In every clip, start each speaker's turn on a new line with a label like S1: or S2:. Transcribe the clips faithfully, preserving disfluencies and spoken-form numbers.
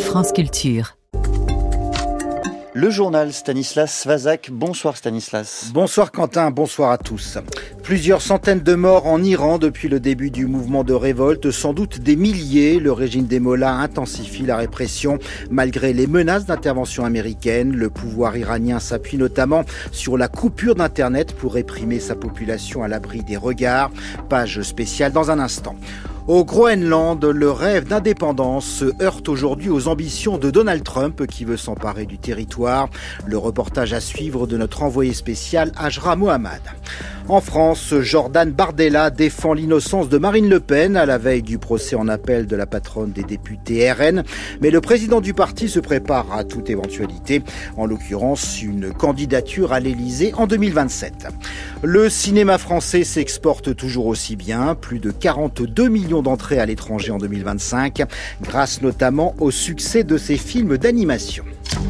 S1: France Culture.
S2: Le journal Stanislas Svazak. Bonsoir Stanislas.
S3: Bonsoir Quentin, bonsoir à tous. Plusieurs centaines de morts en Iran depuis le début du mouvement de révolte, sans doute des milliers. Le régime des mollahs intensifie la répression malgré les menaces d'intervention américaine. Le pouvoir iranien s'appuie notamment sur la coupure d'Internet pour réprimer sa population à l'abri des regards. Page spéciale dans un instant. Au Groenland, le rêve d'indépendance se heurte aujourd'hui aux ambitions de Donald Trump qui veut s'emparer du territoire. Le reportage à suivre de notre envoyé spécial Ajra Mohammad. En France, Jordan Bardella défend l'innocence de Marine Le Pen à la veille du procès en appel de la patronne des députés R N. Mais le président du parti se prépare à toute éventualité, en l'occurrence une candidature à l'Élysée en deux mille vingt-sept. Le cinéma français s'exporte toujours aussi bien, plus de quarante-deux millions d'entrées à l'étranger en deux mille vingt-cinq, grâce notamment au succès de ses films d'animation.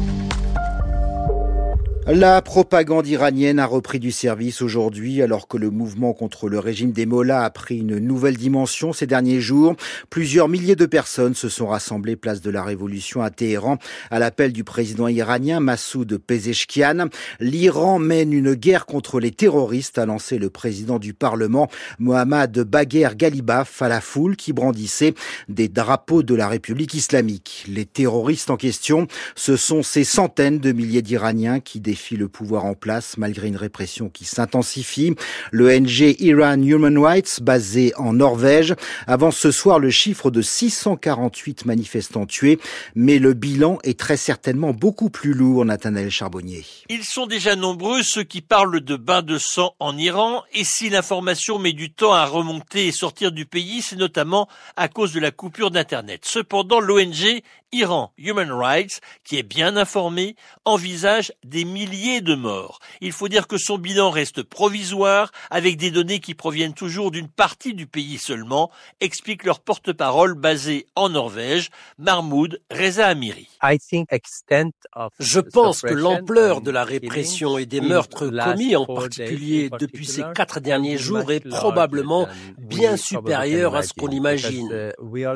S3: La propagande iranienne a repris du service aujourd'hui alors que le mouvement contre le régime des mollahs a pris une nouvelle dimension ces derniers jours. Plusieurs milliers de personnes se sont rassemblées place de la Révolution à Téhéran à l'appel du président iranien Massoud Pezeshkian. L'Iran mène une guerre contre les terroristes, a lancé le président du Parlement Mohammad Bagher Ghalibaf à la foule qui brandissait des drapeaux de la République islamique. Les terroristes en question, ce sont ces centaines de milliers d'Iraniens qui défient le pouvoir en place malgré une répression qui s'intensifie. L'O N G Iran Human Rights, basé en Norvège, avance ce soir le chiffre de six cent quarante-huit manifestants tués, mais le bilan est très certainement beaucoup plus lourd, Nathanaël Charbonnier.
S4: Ils sont déjà nombreux ceux qui parlent de bains de sang en Iran, et si l'information met du temps à remonter et sortir du pays, c'est notamment à cause de la coupure d'Internet. Cependant, l'O N G Iran Human Rights, qui est bien informé, envisage des milliers de morts. Il faut dire que son bilan reste provisoire, avec des données qui proviennent toujours d'une partie du pays seulement, explique leur porte-parole basé en Norvège, Mahmoud Reza Amiri.
S5: Je pense que l'ampleur de la répression et des meurtres commis, en particulier depuis ces quatre derniers jours, est probablement bien supérieure à ce qu'on imagine.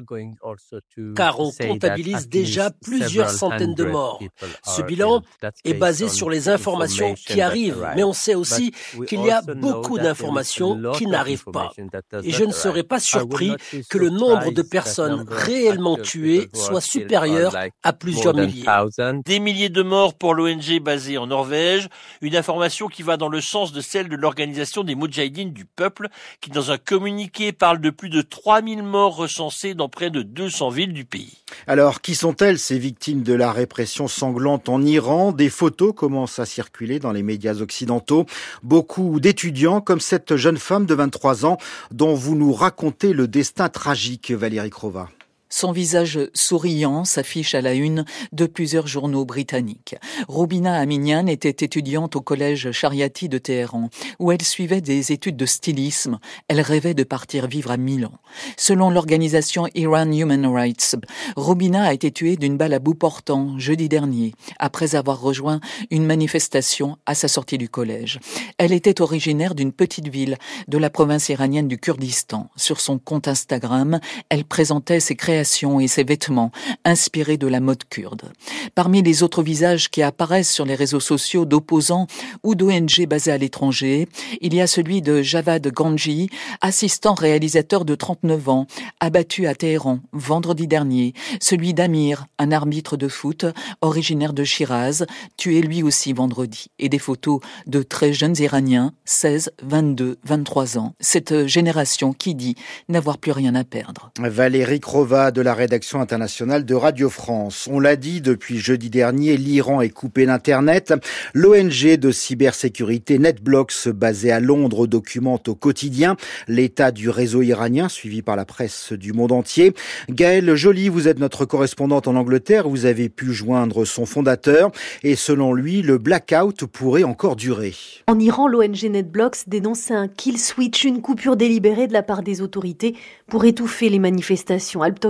S5: Car on comptabilise déjà plusieurs centaines de morts. Ce bilan est basé sur les informations qui arrivent, mais on sait aussi qu'il y a beaucoup d'informations qui n'arrivent pas. Et je ne serais pas surpris que le nombre de personnes réellement tuées soit supérieur à plusieurs milliers.
S4: Des milliers de morts pour l'O N G basée en Norvège, une information qui va dans le sens de celle de l'organisation des Moudjahidines du peuple, qui dans un communiqué parle de plus de trois mille morts recensés dans près de deux cents villes du pays.
S3: Alors, qui sont-elles, ces victimes de la répression sanglante en Iran? Des photos commencent à circuler dans les médias occidentaux. Beaucoup d'étudiants, comme cette jeune femme de vingt-trois ans, dont vous nous racontez le destin tragique, Valérie Crova.
S6: Son visage souriant s'affiche à la une de plusieurs journaux britanniques. Roubina Aminian était étudiante au collège Shariati de Téhéran, où elle suivait des études de stylisme. Elle rêvait de partir vivre à Milan. Selon l'organisation Iran Human Rights, Roubina a été tuée d'une balle à bout portant jeudi dernier, après avoir rejoint une manifestation à sa sortie du collège. Elle était originaire d'une petite ville de la province iranienne du Kurdistan. Sur son compte Instagram, elle présentait ses créations et ses vêtements inspirés de la mode kurde. Parmi les autres visages qui apparaissent sur les réseaux sociaux d'opposants ou d'O N G basés à l'étranger, il y a celui de Javad Ganji, assistant réalisateur de trente-neuf ans, abattu à Téhéran vendredi dernier, celui d'Amir, un arbitre de foot originaire de Shiraz, tué lui aussi vendredi, et des photos de très jeunes Iraniens, seize, vingt-deux, vingt-trois ans, cette génération qui dit n'avoir plus rien à perdre.
S3: Valérie Crova de la rédaction internationale de Radio France. On l'a dit, depuis jeudi dernier, l'Iran est coupé d'Internet. L'O N G de cybersécurité NetBlocks, basée à Londres, documente au quotidien l'état du réseau iranien, suivi par la presse du monde entier. Gaëlle Joly, vous êtes notre correspondante en Angleterre. Vous avez pu joindre son fondateur. Et selon lui, le blackout pourrait encore durer.
S7: En Iran, l'O N G NetBlocks dénonce un kill switch, une coupure délibérée de la part des autorités pour étouffer les manifestations. Alptok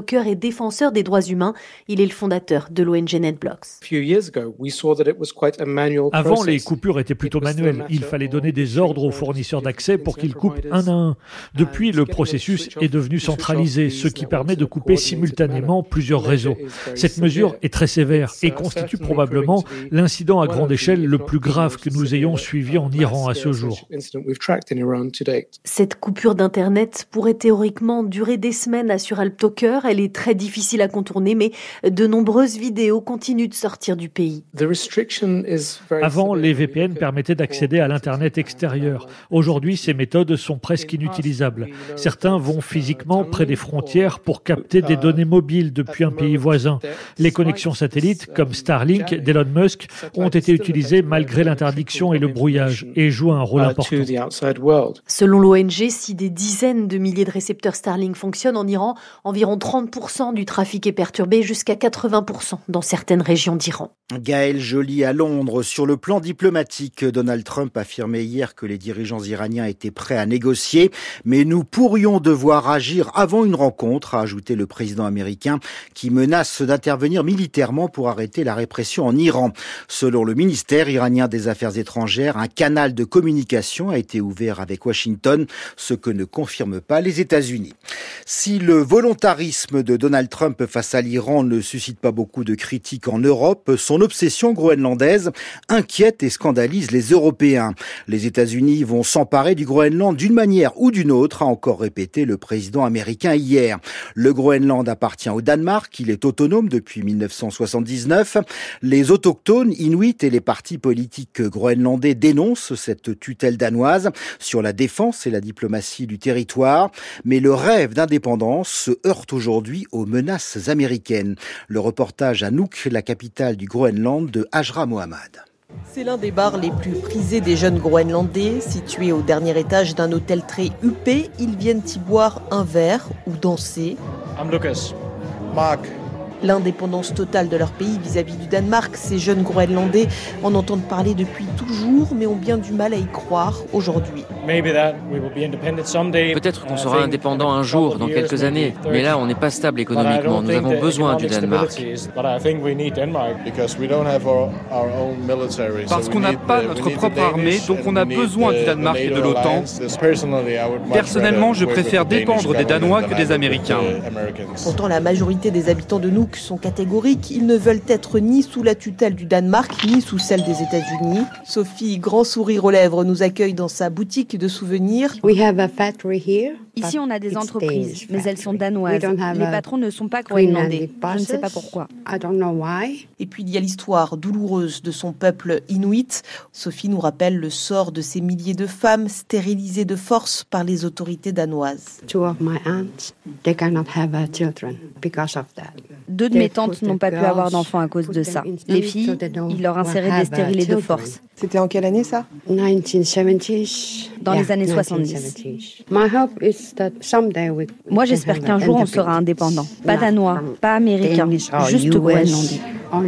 S7: TikToker et défenseur des droits humains. Il est le fondateur de l'O N G NetBlocks.
S1: Avant, les coupures étaient plutôt manuelles. Il fallait donner des ordres aux fournisseurs d'accès pour qu'ils coupent un à un. Depuis, le processus est devenu centralisé, ce qui permet de couper simultanément plusieurs réseaux. Cette mesure est très sévère et constitue probablement l'incident à grande échelle le plus grave que nous ayons suivi en Iran à ce jour.
S7: Cette coupure d'Internet pourrait théoriquement durer des semaines, assure AlpTalker. Elle est très difficile à contourner, mais de nombreuses vidéos continuent de sortir du pays.
S1: Avant, les V P N permettaient d'accéder à l'Internet extérieur. Aujourd'hui, ces méthodes sont presque inutilisables. Certains vont physiquement près des frontières pour capter des données mobiles depuis un pays voisin. Les connexions satellites, comme Starlink d'Elon Musk, ont été utilisées malgré l'interdiction et le brouillage et jouent un rôle important.
S7: Selon l'O N G, si des dizaines de milliers de récepteurs Starlink fonctionnent en Iran, environ trente pour cent du trafic est perturbé, jusqu'à quatre-vingts pour cent dans certaines régions d'Iran.
S3: Gaël Joly à Londres. Sur le plan diplomatique, Donald Trump affirmait hier que les dirigeants iraniens étaient prêts à négocier, mais nous pourrions devoir agir avant une rencontre, a ajouté le président américain, qui menace d'intervenir militairement pour arrêter la répression en Iran. Selon le ministère iranien des Affaires étrangères, un canal de communication a été ouvert avec Washington, ce que ne confirment pas les États-Unis. Si le volontarisme de Donald Trump face à l'Iran ne suscite pas beaucoup de critiques en Europe, son obsession groenlandaise inquiète et scandalise les Européens. Les États-Unis vont s'emparer du Groenland d'une manière ou d'une autre, a encore répété le président américain hier. Le Groenland appartient au Danemark, il est autonome depuis mille neuf cent soixante-dix-neuf. Les autochtones, inuits et les partis politiques groenlandais dénoncent cette tutelle danoise sur la défense et la diplomatie du territoire. Mais le rêve d'indépendance se heurte aujourd'hui aux menaces américaines. Le reportage à Nuuk, la capitale du Groenland, de Hajra Mohammad.
S8: C'est l'un des bars les plus prisés des jeunes Groenlandais. Situé au dernier étage d'un hôtel très huppé, ils viennent y boire un verre ou danser.
S9: I'm Lucas. Mark.
S8: L'indépendance totale de leur pays vis-à-vis du Danemark, ces jeunes Groenlandais en entendent parler depuis toujours, mais ont bien du mal à y croire aujourd'hui.
S10: Peut-être qu'on sera indépendant un jour, dans quelques années, mais là on n'est pas stable économiquement, nous avons besoin du Danemark.
S11: Parce qu'on n'a pas notre propre armée, donc on a besoin du Danemark et de l'OTAN. Personnellement, je préfère dépendre des Danois que des Américains.
S8: Pourtant, la majorité des habitants de Nuuk sont catégoriques. Ils ne veulent être ni sous la tutelle du Danemark, ni sous celle des États-Unis. Sophie, grand sourire aux lèvres, nous accueille dans sa boutique de souvenirs.
S12: Ici, on a des entreprises, mais elles sont danoises. Les patrons ne sont pas groenlandais. Je ne sais pas pourquoi.
S8: Et puis, il y a l'histoire douloureuse de son peuple inuit. Sophie nous rappelle le sort de ces milliers de femmes stérilisées de force par les autorités danoises.
S12: Deux de mes tantes n'ont pas pu avoir d'enfants à cause de ça. Les filles, ils leur inséraient des stérilés de force.
S8: C'était en quelle année ça ?
S12: Dans les années soixante-dix. Moi, j'espère qu'un jour, on sera indépendant. Pas danois, pas américain, juste groenlandais.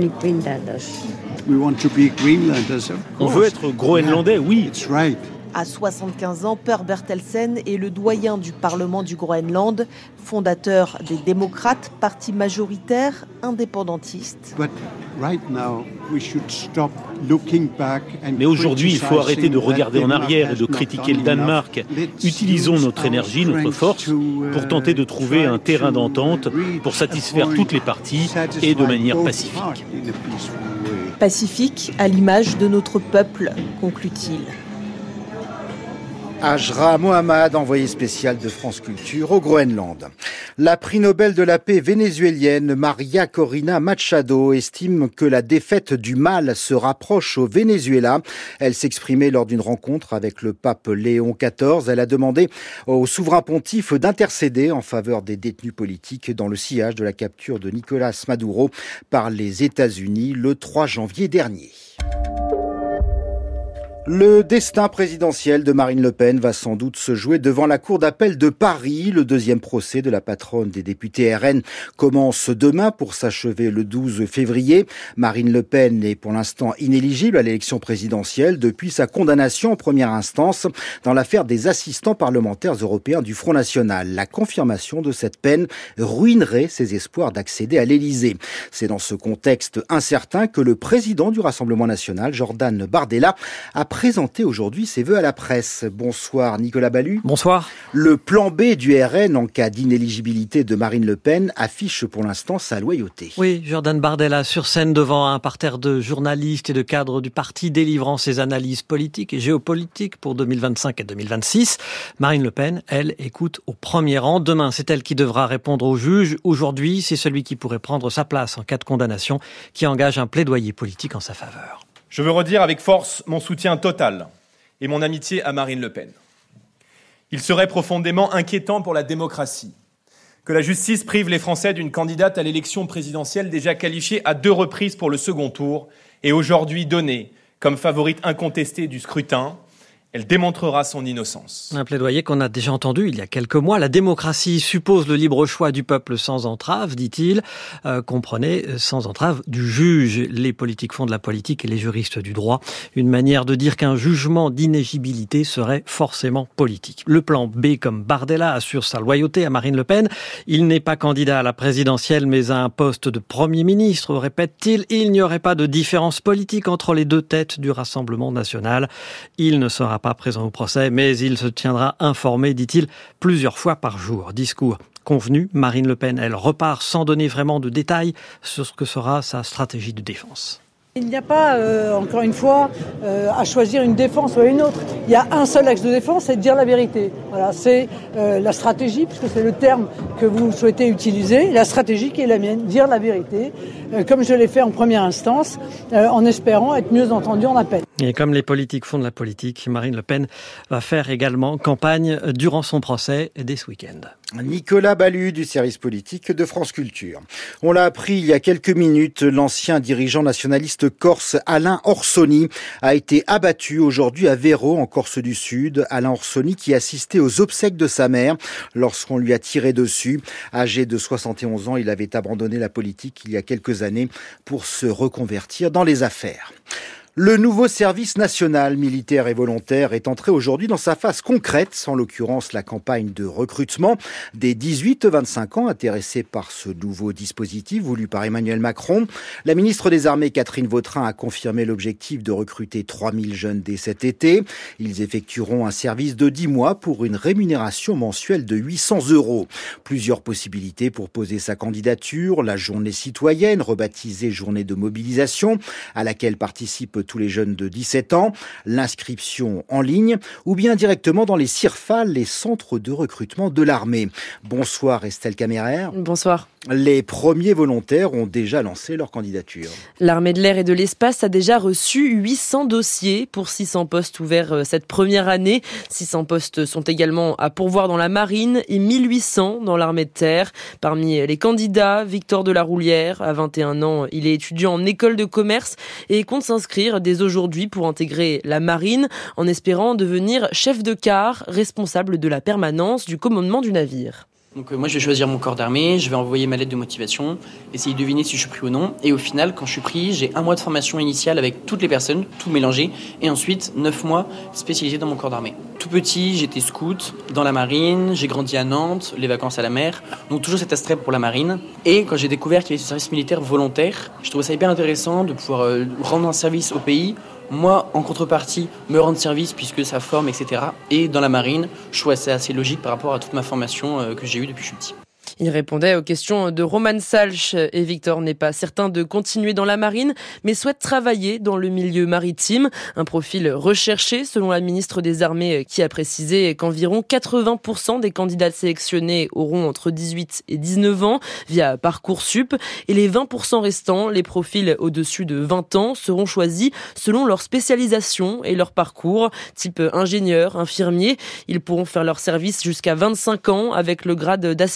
S13: On veut être groenlandais, oui.
S8: À soixante-quinze ans, Per Bertelsen est le doyen du Parlement du Groenland, fondateur des démocrates, parti majoritaire indépendantiste.
S13: Mais aujourd'hui, il faut arrêter de regarder en arrière et de critiquer le Danemark. Utilisons notre énergie, notre force, pour tenter de trouver un terrain d'entente pour satisfaire toutes les parties et de manière pacifique.
S8: Pacifique à l'image de notre peuple, conclut-il.
S3: Hajra Mohammad, envoyé spécial de France Culture au Groenland. La prix Nobel de la paix vénézuélienne Maria Corina Machado estime que la défaite du mal se rapproche au Venezuela. Elle s'exprimait lors d'une rencontre avec le pape Léon quatorze. Elle a demandé au souverain pontife d'intercéder en faveur des détenus politiques dans le sillage de la capture de Nicolas Maduro par les États-Unis le trois janvier dernier. Le destin présidentiel de Marine Le Pen va sans doute se jouer devant la cour d'appel de Paris. Le deuxième procès de la patronne des députés R N commence demain pour s'achever le douze février. Marine Le Pen est pour l'instant inéligible à l'élection présidentielle depuis sa condamnation en première instance dans l'affaire des assistants parlementaires européens du Front National. La confirmation de cette peine ruinerait ses espoirs d'accéder à l'Élysée. C'est dans ce contexte incertain que le président du Rassemblement national, Jordan Bardella, a présenté aujourd'hui ses vœux à la presse. Bonsoir Nicolas Ballu.
S14: Bonsoir.
S3: Le plan B du R N en cas d'inéligibilité de Marine Le Pen affiche pour l'instant sa loyauté.
S14: Oui, Jordan Bardella sur scène devant un parterre de journalistes et de cadres du parti délivrant ses analyses politiques et géopolitiques pour deux mille vingt-cinq et deux mille vingt-six. Marine Le Pen, elle, écoute au premier rang. Demain, c'est elle qui devra répondre au juge. Aujourd'hui, c'est celui qui pourrait prendre sa place en cas de condamnation qui engage un plaidoyer politique en sa faveur.
S15: Je veux redire avec force mon soutien total et mon amitié à Marine Le Pen. Il serait profondément inquiétant pour la démocratie que la justice prive les Français d'une candidate à l'élection présidentielle déjà qualifiée à deux reprises pour le second tour et aujourd'hui donnée comme favorite incontestée du scrutin. Elle démontrera son innocence.
S14: Un plaidoyer qu'on a déjà entendu il y a quelques mois. La démocratie suppose le libre choix du peuple sans entrave, dit-il. Euh, comprenez, sans entrave du juge. Les politiques font de la politique et les juristes du droit. Une manière de dire qu'un jugement d'inéligibilité serait forcément politique. Le plan B, comme Bardella assure sa loyauté à Marine Le Pen. Il n'est pas candidat à la présidentielle, mais à un poste de Premier ministre, répète-t-il. Il n'y aurait pas de différence politique entre les deux têtes du Rassemblement national. Il ne sera pas présent au procès, mais il se tiendra informé, dit-il, plusieurs fois par jour. Discours convenu, Marine Le Pen, elle repart sans donner vraiment de détails sur ce que sera sa stratégie de défense.
S16: Il n'y a pas, euh, encore une fois, euh, à choisir une défense ou une autre. Il y a un seul axe de défense, c'est de dire la vérité. Voilà, c'est euh, la stratégie, puisque c'est le terme que vous souhaitez utiliser. La stratégie qui est la mienne, dire la vérité, euh, comme je l'ai fait en première instance, euh, en espérant être mieux entendu en appel.
S14: Et comme les politiques font de la politique, Marine Le Pen va faire également campagne durant son procès dès ce week-end.
S3: Nicolas Ballu du service politique de France Culture. On l'a appris il y a quelques minutes, l'ancien dirigeant nationaliste corse Alain Orsoni a été abattu aujourd'hui à Véro en Corse du Sud. Alain Orsoni qui assistait aux obsèques de sa mère lorsqu'on lui a tiré dessus. Âgé de soixante et onze ans, il avait abandonné la politique il y a quelques années pour se reconvertir dans les affaires. Le nouveau service national militaire et volontaire est entré aujourd'hui dans sa phase concrète, en l'occurrence la campagne de recrutement des dix-huit à vingt-cinq ans intéressés par ce nouveau dispositif voulu par Emmanuel Macron. La ministre des Armées, Catherine Vautrin, a confirmé l'objectif de recruter trois mille jeunes dès cet été. Ils effectueront un service de dix mois pour une rémunération mensuelle de huit cents euros. Plusieurs possibilités pour poser sa candidature. La journée citoyenne, rebaptisée journée de mobilisation, à laquelle participent tous les jeunes de dix-sept ans, l'inscription en ligne ou bien directement dans les C I R F A, les centres de recrutement de l'armée. Bonsoir Estelle Caméraire.
S17: Bonsoir.
S3: Les premiers volontaires ont déjà lancé leur candidature.
S17: L'armée de l'air et de l'espace a déjà reçu huit cents dossiers pour six cents postes ouverts cette première année. six cents postes sont également à pourvoir dans la marine et mille huit cents dans l'armée de terre. Parmi les candidats, Victor Delaroulière, à vingt et un ans, il est étudiant en école de commerce et compte s'inscrire dès aujourd'hui pour intégrer la marine en espérant devenir chef de quart, responsable de la permanence du commandement du navire.
S18: Donc euh, moi je vais choisir mon corps d'armée, je vais envoyer ma lettre de motivation, essayer de deviner si je suis pris ou non. Et au final, quand je suis pris, j'ai un mois de formation initiale avec toutes les personnes, tout mélangé. Et ensuite, neuf mois spécialisés dans mon corps d'armée. Tout petit, j'étais scout dans la marine, j'ai grandi à Nantes, les vacances à la mer. Donc toujours cet attrait pour la marine. Et quand j'ai découvert qu'il y avait ce service militaire volontaire, je trouvais ça hyper intéressant de pouvoir euh, rendre un service au pays. Moi, en contrepartie, me rendre service puisque ça forme, et cetera. Et dans la marine, je trouvais ça assez logique par rapport à toute ma formation euh, que j'ai eue depuis que je suis petit.
S17: Il répondait aux questions de Roman Salch et Victor n'est pas certain de continuer dans la marine, mais souhaite travailler dans le milieu maritime. Un profil recherché selon la ministre des Armées qui a précisé qu'environ quatre-vingts pour cent des candidats sélectionnés auront entre dix-huit et dix-neuf ans via Parcoursup et les vingt pour cent restants, les profils au-dessus de vingt ans, seront choisis selon leur spécialisation et leur parcours, type ingénieur, infirmier. Ils pourront faire leur service jusqu'à vingt-cinq ans avec le grade d'aspirant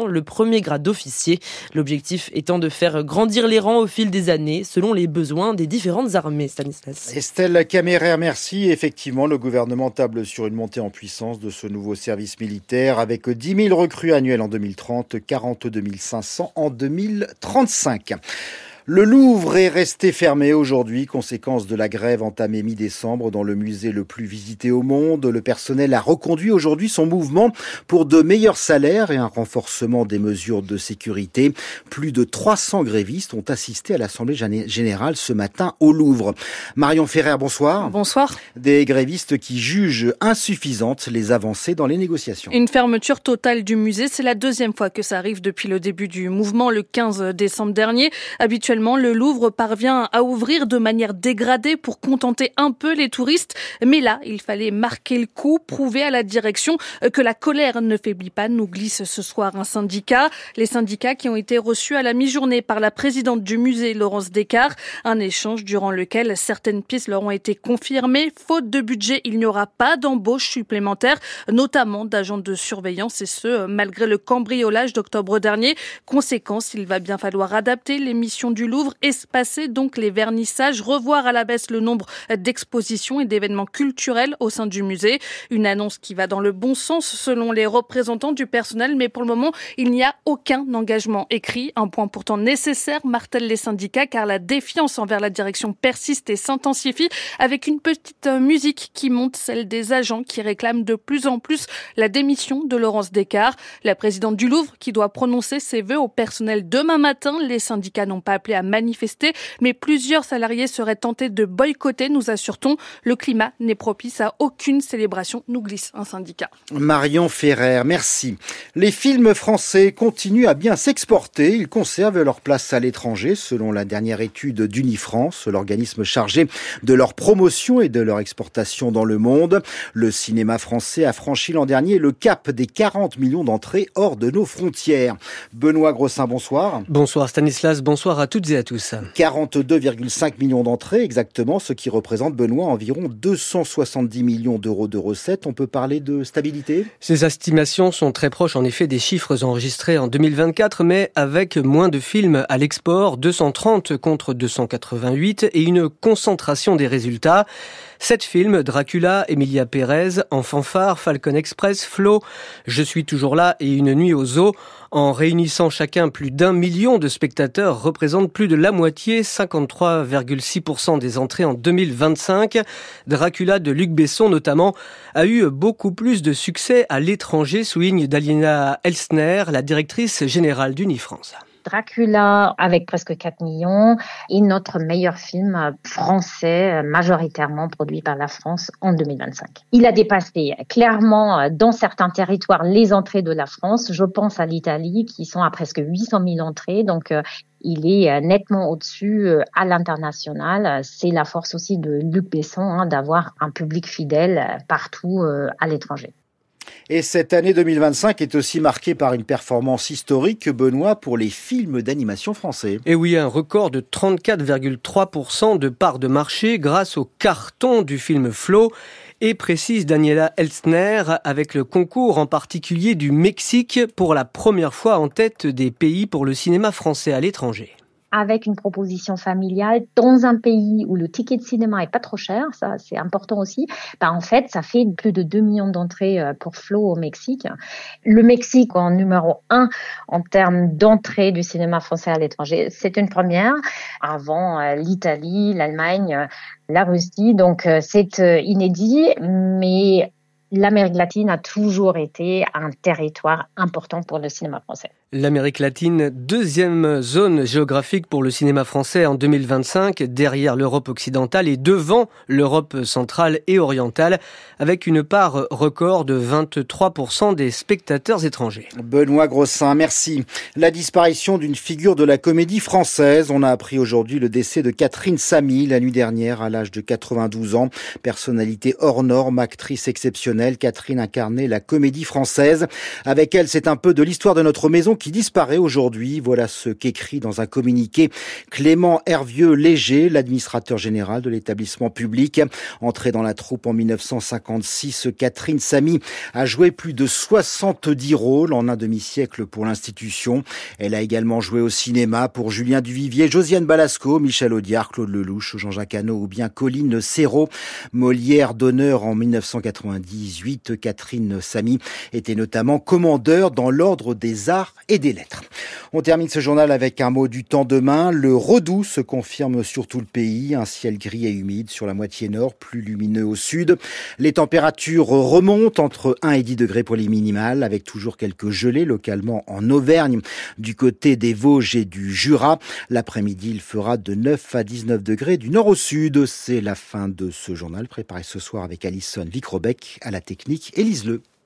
S17: le premier grade d'officier. L'objectif étant de faire grandir les rangs au fil des années, selon les besoins des différentes armées. Stanislas.
S3: Estelle Camérer, merci. Effectivement, le gouvernement table sur une montée en puissance de ce nouveau service militaire avec dix mille recrues annuelles en deux mille trente, quarante-deux mille cinq cents en deux mille trente-cinq. Le Louvre est resté fermé aujourd'hui, conséquence de la grève entamée mi-décembre dans le musée le plus visité au monde. Le personnel a reconduit aujourd'hui son mouvement pour de meilleurs salaires et un renforcement des mesures de sécurité. Plus de trois cents grévistes ont assisté à l'Assemblée générale ce matin au Louvre. Marion Ferrer, bonsoir.
S19: Bonsoir.
S3: Des grévistes qui jugent insuffisantes les avancées dans les négociations.
S19: Une fermeture totale du musée, c'est la deuxième fois que ça arrive depuis le début du mouvement le quinze décembre dernier. Habituellement, le Louvre parvient à ouvrir de manière dégradée pour contenter un peu les touristes. Mais là, il fallait marquer le coup, prouver à la direction que la colère ne faiblit pas, nous glisse ce soir un syndicat. Les syndicats qui ont été reçus à la mi-journée par la présidente du musée, Laurence Descartes. Un échange durant lequel certaines pistes leur ont été confirmées. Faute de budget, il n'y aura pas d'embauche supplémentaire, notamment d'agents de surveillance, et ce, malgré le cambriolage d'octobre dernier. Conséquence, il va bien falloir adapter les missions du Louvre, espacer donc les vernissages, revoir à la baisse le nombre d'expositions et d'événements culturels au sein du musée. Une annonce qui va dans le bon sens selon les représentants du personnel, mais pour le moment, il n'y a aucun engagement écrit. Un point pourtant nécessaire, martèlent les syndicats, car la défiance envers la direction persiste et s'intensifie avec une petite musique qui monte, celle des agents qui réclament de plus en plus la démission de Laurence Descartes. La présidente du Louvre qui doit prononcer ses vœux au personnel demain matin. Les syndicats n'ont pas appelé à manifester, mais plusieurs salariés seraient tentés de boycotter, nous assure-t-on. Le climat n'est propice à aucune célébration, nous glisse un syndicat.
S3: Marion Ferrer, merci. Les films français continuent à bien s'exporter. Ils conservent leur place à l'étranger, selon la dernière étude d'Unifrance, l'organisme chargé de leur promotion et de leur exportation dans le monde. Le cinéma français a franchi l'an dernier le cap des quarante millions d'entrées hors de nos frontières. Benoît Grossin, bonsoir.
S14: Bonsoir Stanislas, bonsoir à toutes et à tous.
S3: quarante-deux virgule cinq millions d'entrées exactement, ce qui représente, Benoît, environ deux cent soixante-dix millions d'euros de recettes. On peut parler de stabilité ?
S14: Ces estimations sont très proches en effet des chiffres enregistrés en deux mille vingt-quatre, mais avec moins de films à l'export, deux cent trente contre deux cent quatre-vingt-huit, et une concentration des résultats. Sept films, Dracula, Emilia Pérez, En fanfare, Falcon Express, Flo, Je suis toujours là et Une nuit au zoo, en réunissant chacun plus d'un million de spectateurs, représentent plus de la moitié, cinquante-trois virgule six pour cent des entrées en deux mille vingt-cinq. Dracula de Luc Besson notamment a eu beaucoup plus de succès à l'étranger, souligne Daliana Elsner, la directrice générale d'Unifrance.
S20: Dracula avec presque quatre millions est notre meilleur film français majoritairement produit par la France en deux mille vingt-cinq. Il a dépassé clairement dans certains territoires les entrées de la France. Je pense à l'Italie qui sont à presque huit cent mille entrées, donc il est nettement au-dessus à l'international. C'est la force aussi de Luc Besson hein, d'avoir un public fidèle partout à l'étranger.
S3: Et cette année deux mille vingt-cinq est aussi marquée par une performance historique, Benoît, pour les films d'animation français.
S14: Et oui, un record de trente-quatre virgule trois pour cent de part de marché grâce au carton du film Flo. Et précise Daniela Elsner, avec le concours en particulier du Mexique pour la première fois en tête des pays pour le cinéma français à l'étranger.
S20: Avec une proposition familiale dans un pays où le ticket de cinéma est pas trop cher, ça c'est important aussi. Bah en fait, ça fait plus de deux millions d'entrées pour Flo au Mexique. Le Mexique en numéro un en termes d'entrée du cinéma français à l'étranger, c'est une première. Avant l'Italie, l'Allemagne, la Russie, donc c'est inédit, mais l'Amérique latine a toujours été un territoire important pour le cinéma français.
S14: L'Amérique latine, deuxième zone géographique pour le cinéma français en deux mille vingt-cinq, derrière l'Europe occidentale et devant l'Europe centrale et orientale, avec une part record de vingt-trois pour cent des spectateurs étrangers.
S3: Benoît Grossin, merci. La disparition d'une figure de la comédie française. On a appris aujourd'hui le décès de Catherine Samy la nuit dernière à l'âge de quatre-vingt-douze ans. Personnalité hors norme, actrice exceptionnelle. exceptionnelle. Catherine incarnait la comédie française. Avec elle, c'est un peu de l'histoire de notre maison qui disparaît aujourd'hui. Voilà ce qu'écrit dans un communiqué Clément Hervieux-Léger, l'administrateur général de l'établissement public. Entrée dans la troupe en mille neuf cent cinquante-six, Catherine Samy a joué plus de soixante-dix rôles en un demi-siècle pour l'institution. Elle a également joué au cinéma pour Julien Duvivier, Josiane Balasco, Michel Audiard, Claude Lelouch, Jean-Jacques Hano ou bien Colline Serrault. Molière d'honneur en mille neuf cent quatre-vingt-dix-huit, Catherine Samy était notamment commandeur dans l'ordre des arts et des lettres. On termine ce journal avec un mot du temps demain. Le redoux se confirme sur tout le pays. Un ciel gris et humide sur la moitié nord, plus lumineux au sud. Les températures remontent entre un et dix degrés pour les minimales, avec toujours quelques gelées localement en Auvergne, du côté des Vosges et du Jura. L'après-midi, il fera de neuf à dix-neuf degrés du nord au sud. C'est la fin de ce journal préparé ce soir avec Alison Vicrobec à la technique. Élise Leu.